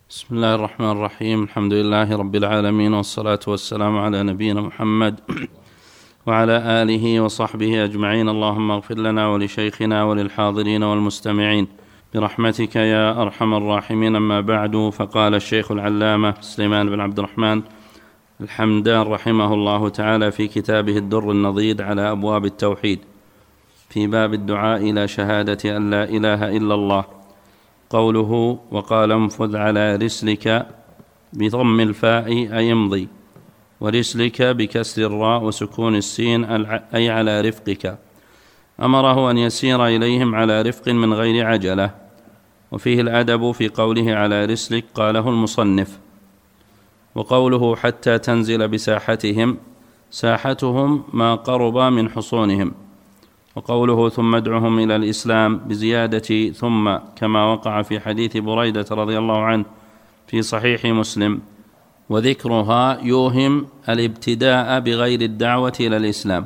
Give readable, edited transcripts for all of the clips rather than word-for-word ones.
بسم الله الرحمن الرحيم. الحمد لله رب العالمين، والصلاة والسلام على نبينا محمد وعلى آله وصحبه أجمعين. اللهم اغفر لنا ولشيخنا وللحاضرين والمستمعين برحمتك يا أرحم الراحمين. أما بعد، فقال الشيخ العلامة سليمان بن عبد الرحمن الحمدان رحمه الله تعالى في كتابه الدر النضيد على أبواب التوحيد في باب الدعاء إلى شهادة أن لا إله إلا الله، قوله: وقال انفذ على رسلك بضم الفاء أي امضي، ورسلك بكسر الراء وسكون السين أي على رفقك. أمره أن يسير إليهم على رفق من غير عجلة. وفيه الأدب في قوله على رسلك قاله المصنف. وقوله حتى تنزل بساحتهم، ساحتهم ما قرب من حصونهم. وقوله ثم ادعهم إلى الإسلام بزيادة ثم، كما وقع في حديث بريدة رضي الله عنه في صحيح مسلم، وذكرها يوهم الابتداء بغير الدعوة إلى الإسلام.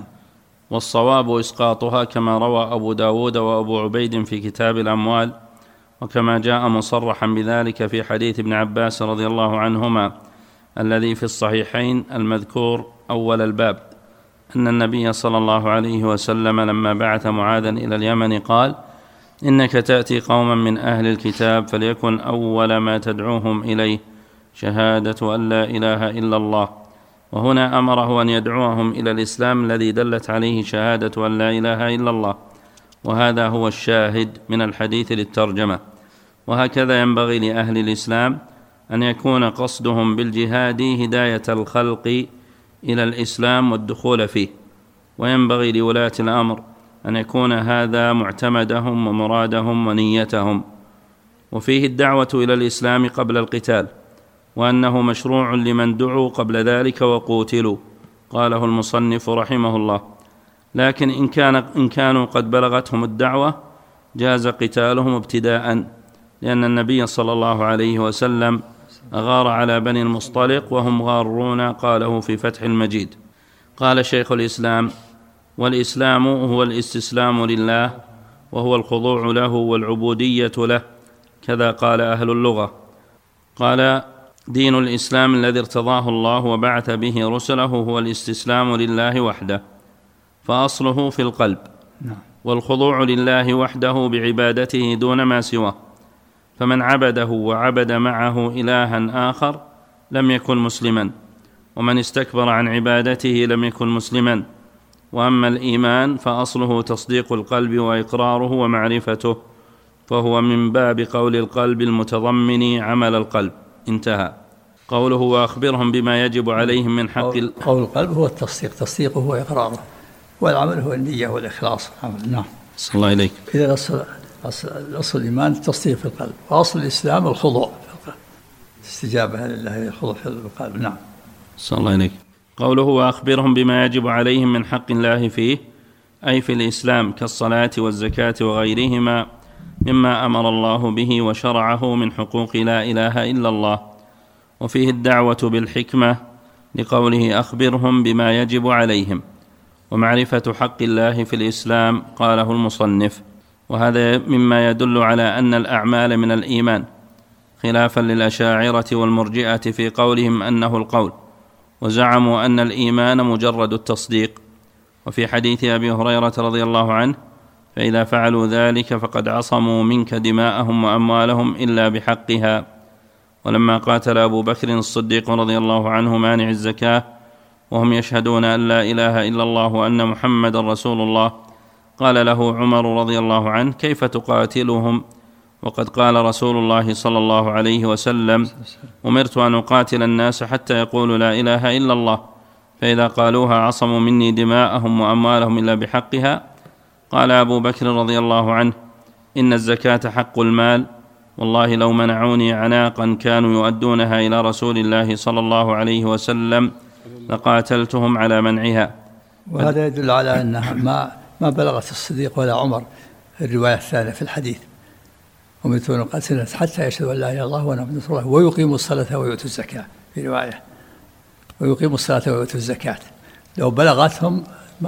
والصواب إسقاطها كما روى أبو داود وأبو عبيد في كتاب الأموال، وكما جاء مصرحا بذلك في حديث ابن عباس رضي الله عنهما الذي في الصحيحين المذكور أول الباب، أن النبي صلى الله عليه وسلم لما بعث معاذا إلى اليمن قال: إنك تأتي قوما من أهل الكتاب فليكن أول ما تدعوهم إليه شهادة أن لا إله إلا الله. وهنا أمره أن يدعوهم إلى الإسلام الذي دلت عليه شهادة أن لا إله إلا الله، وهذا هو الشاهد من الحديث للترجمة. وهكذا ينبغي لأهل الإسلام أن يكون قصدهم بالجهاد هداية الخلق إلى الإسلام والدخول فيه، وينبغي لولاة الأمر أن يكون هذا معتمدهم ومرادهم ونيتهم. وفيه الدعوة إلى الإسلام قبل القتال، وأنه مشروع لمن دعوا قبل ذلك وقوتلوا، قاله المصنف رحمه الله. لكن إن كانوا قد بلغتهم الدعوة جاز قتالهم ابتداء، لأن النبي صلى الله عليه وسلم أغار على بني المصطلق وهم غارون، قاله في فتح المجيد. قال شيخ الإسلام: والإسلام هو الاستسلام لله، وهو الخضوع له والعبودية له، كذا قال أهل اللغة. قال: دين الإسلام الذي ارتضاه الله وبعث به رسله هو الاستسلام لله وحده، فأصله في القلب، والخضوع لله وحده بعبادته دون ما سواه. فمن عبده وعبد معه إلها آخر لم يكن مسلما، ومن استكبر عن عبادته لم يكن مسلما. وأما الإيمان فأصله تصديق القلب وإقراره ومعرفته، فهو من باب قول القلب المتضمن عمل القلب. انتهى. قوله وأخبرهم بما يجب عليهم من حق قول القلب هو التصديق، تصديقه هو إقراره، والعمل هو النية والإخلاص. نعم. صلى الله عليك. إذا أصل الإيمان التصديق في القلب، وأصل الإسلام الخضوع في القلب، استجابة لله، الخضوع في القلب. نعم. صلى الله عليك. قوله وأخبرهم بما يجب عليهم من حق الله فيه، أي في الإسلام كالصلاة والزكاة وغيرهما مما أمر الله به وشرعه من حقوق لا إله إلا الله. وفيه الدعوة بالحكمة لقوله أخبرهم بما يجب عليهم، ومعرفة حق الله في الإسلام، قاله المصنف. وهذا مما يدل على أن الأعمال من الإيمان، خلافا للأشاعرة والمرجئة في قولهم أنه القول، وزعموا أن الإيمان مجرد التصديق. وفي حديث أبي هريرة رضي الله عنه: فإذا فعلوا ذلك فقد عصموا منك دماءهم وأموالهم إلا بحقها. ولما قاتل أبو بكر الصديق رضي الله عنه مانع الزكاة وهم يشهدون أن لا إله إلا الله وأن محمد رسول الله، قال له عمر رضي الله عنه: كيف تقاتلهم وقد قال رسول الله صلى الله عليه وسلم: أمرت أن أقاتل الناس حتى يقولوا لا إله إلا الله، فإذا قالوها عصموا مني دماءهم وأموالهم إلا بحقها. قال أبو بكر رضي الله عنه: إن الزكاة حق المال، والله لو منعوني عناقا كانوا يؤدونها إلى رسول الله صلى الله عليه وسلم لقاتلتهم على منعها. وهذا يدل على أنها ما بلغت الصديق ولا عمر الرواية الثانية في الحديث: أمرت أن أقاتل الناس حتى يشهدوا أن لا إله إلا الله وأن محمدا رسول الله ويقيموا الصلاة ويؤتوا الزكاة، في رواية ويقيموا الصلاة ويؤتوا الزكاة. لو بلغتهم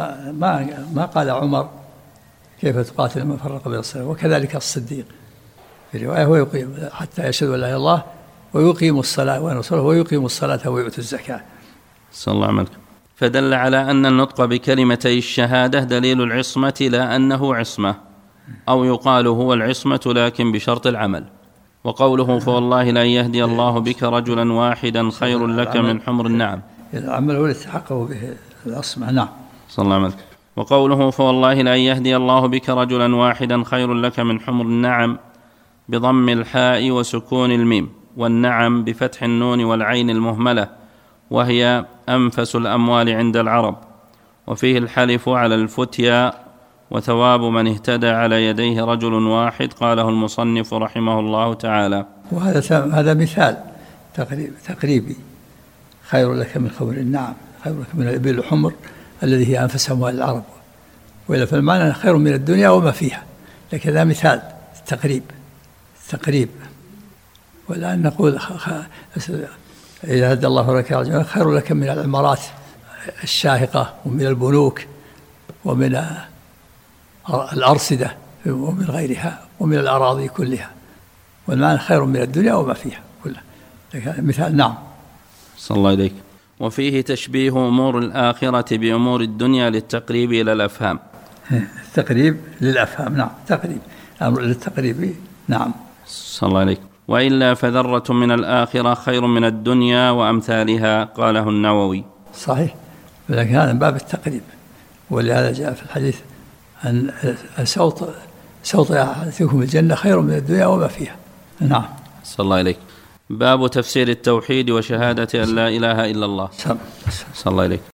ما قال عمر كيف تقاتل من فرق بين الصلاة، وكذلك الصديق في رواية ويقيم حتى يشهدوا أن لا إله إلا الله ويقيم الصلاة ويقيم الصلاة ويؤتي الزكاة. صلى الله عليه وسلم. فدل على أن النطق بكلمتي الشهادة دليل العصمة لا أنه عصمة، أو يقال هو العصمة لكن بشرط العمل. وقوله فوالله لأن يهدي الله بك رجلا واحدا خير لك من حمر النعم، العمل هو اللي تحقق به العصمة. نعم. صلى الله عليه وسلم. وقوله فوالله لأن يهدي الله بك رجلا واحدا خير لك من حمر النعم بضم الحاء وسكون الميم، والنعم بفتح النون والعين المهملة، وهي أنفس الأموال عند العرب، وفيه الحلف على الفتيا وثواب من اهتدى على يديه رجل واحد. قاله المصنف رحمه الله تعالى. وهذا مثال تقريبي. خير لك من خمر النعم، خير لك من الإبل الحمر الذي هي أنفس أموال العرب، وإلا فالمعنى خير من الدنيا وما فيها، لكن هذا مثال تقريب. والآن نقول إذا هدى الله لك رجلا خير لك من العمارات الشاهقة ومن البنوك ومن الأرصدة ومن غيرها ومن الأراضي كلها، والمعنى خير من الدنيا وما فيها كلها. مثال. نعم. صلى الله عليك. وفيه تشبيه أمور الآخرة بأمور الدنيا للتقريب إلى الأفهام. التقريب للأفهام. نعم. تقريب أمر للتقريب. نعم. صلى الله عليك. وإلا فذرة من الآخرة خير من الدنيا وأمثالها. قاله النووي. صحيح، ولكن هذا من باب التقريب، ولهذا جاء في الحديث أن صوت أحدكم الجنة خير من الدنيا وما فيها. نعم. صلى الله عليك. باب تفسير التوحيد وشهادة أن لا إله إلا الله. صلى الله عليك.